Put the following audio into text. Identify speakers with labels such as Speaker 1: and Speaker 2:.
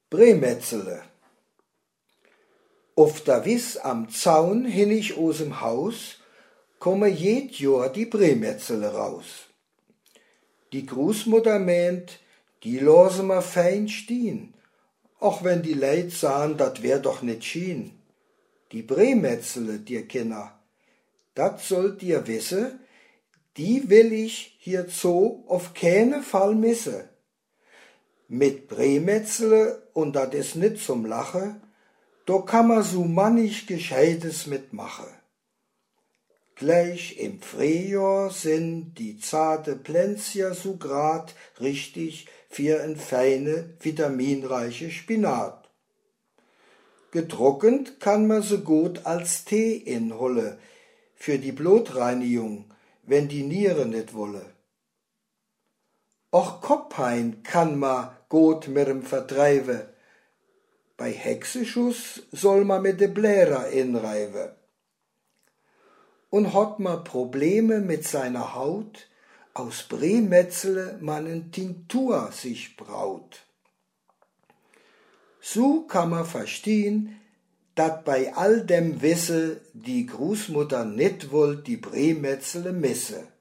Speaker 1: Bremetzele. Auf der Wiss am Zaun hinnig aus'm Haus komme jed Jahr die Bremetzele raus. Die Großmutter meint, die lose ma fein stehen, auch wenn die Leid sahen, dat wär doch net schien. Die Bremetzele, dir Kinder, dat sollt ihr wisse, die will ich hier zo auf keinen Fall misse. Mit Bremetzele, und dat is nit zum Lache, do kann ma so mannig Gescheites mitmache. Gleich im Frühjahr sind die zarte Plänzjer so grad richtig für en feine, vitaminreiche Spinat. Getrocknet kann man so gut als Tee inholle, für die Blutreinigung, wenn die Niere net wolle. Och Kopfpein kann ma gut mit'm vertreibe. Bei Hexenschuss soll ma mit de Blära inreibe. Und hat ma Probleme mit seiner Haut, aus Bremetzele man en Tinktur sich braut. So kann ma verstehen, dat bei all dem Wisse die Großmutter nit wollt die Bremetzele misse.